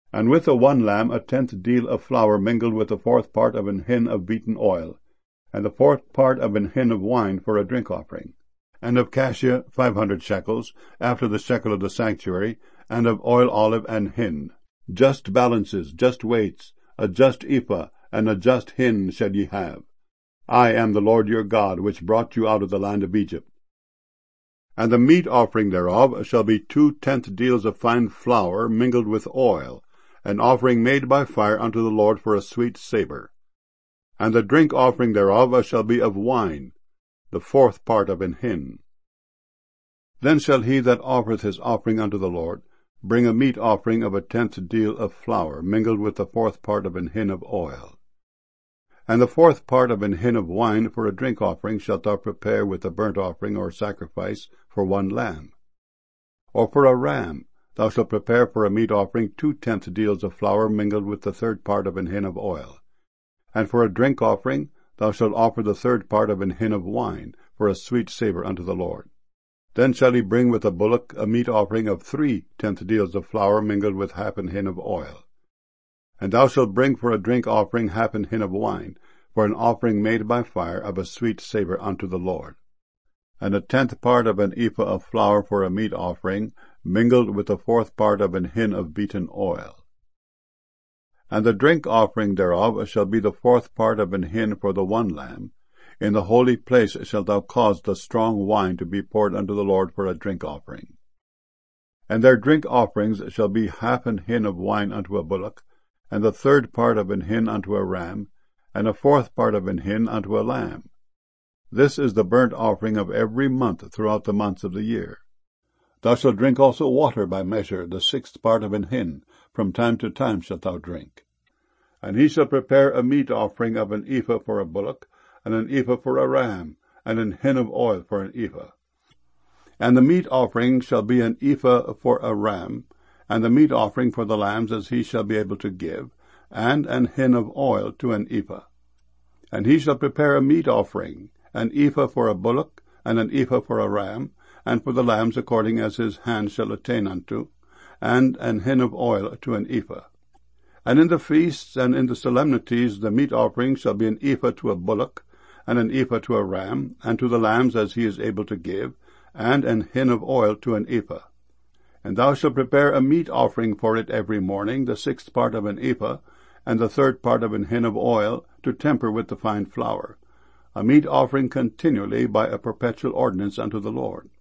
And with the one lamb 1/10 deal of flour mingled with the 4th part of an hin of beaten oil, and the 4th part of an hin of wine for a drink offering, and of cassia 500 shekels, after the shekel of the sanctuary, and of oil olive and hin. Just balances, just weights, a just ephah, and a just hin shall ye have. I am the Lord your God, which brought you out of the land of Egypt. And the meat offering thereof shall be 2/10 deals of fine flour mingled with oil, an offering made by fire unto the Lord for a sweet savour. And the drink offering thereof shall be of wine, the 4th part of an hin. Then shall he that offereth his offering unto the Lord bring a meat offering of 1/10 deal of flour mingled with the 4th part of an hin of oil. And the 4th part of an hin of wine for a drink offering shalt thou prepare with the burnt offering or sacrifice for one lamb. Or for a ram thou shalt prepare for a meat offering 2/10 deals of flour mingled with the 3rd part of an hin of oil. And for a drink offering thou shalt offer the 3rd part of an hin of wine for a sweet savour unto the Lord. Then shall he bring with a bullock a meat offering of 3/10 deals of flour mingled with 1/2 an hin of oil. And thou shalt bring for a drink offering 1/2 an hin of wine, for an offering made by fire of a sweet savour unto the Lord. And 1/10 part of an ephah of flour for a meat offering, mingled with the 4th part of an hin of beaten oil. And the drink offering thereof shall be the 4th part of an hin for the one lamb. In the holy place shalt thou cause the strong wine to be poured unto the Lord for a drink offering. And their drink offerings shall be 1/2 an hin of wine unto a bullock, and the 3rd part of an hin unto a ram, and a 4th part of an hin unto a lamb. This is the burnt offering of every month throughout the months of the year. Thou shalt drink also water by measure, the 6th part of an hin, from time to time shalt thou drink. And he shall prepare a meat offering of an ephah for a bullock, and an ephah for a ram, and an hin of oil for an ephah. And the meat offering shall be an ephah for a ram, and the meat offering for the lambs as he shall be able to give, and an hin of oil to an ephah. And he shall prepare a meat offering, an ephah for a bullock, and an ephah for a ram, and for the lambs according as his hand shall attain unto, and an hin of oil to an ephah. And in the feasts and in the solemnities the meat offering shall be an ephah to a bullock, and an ephah to a ram, and to the lambs as he is able to give, and an hin of oil to an ephah. And thou shalt prepare a meat offering for it every morning, the 6th part of an ephah, and the 3rd part of an hin of oil, to temper with the fine flour, a meat offering continually by a perpetual ordinance unto the Lord.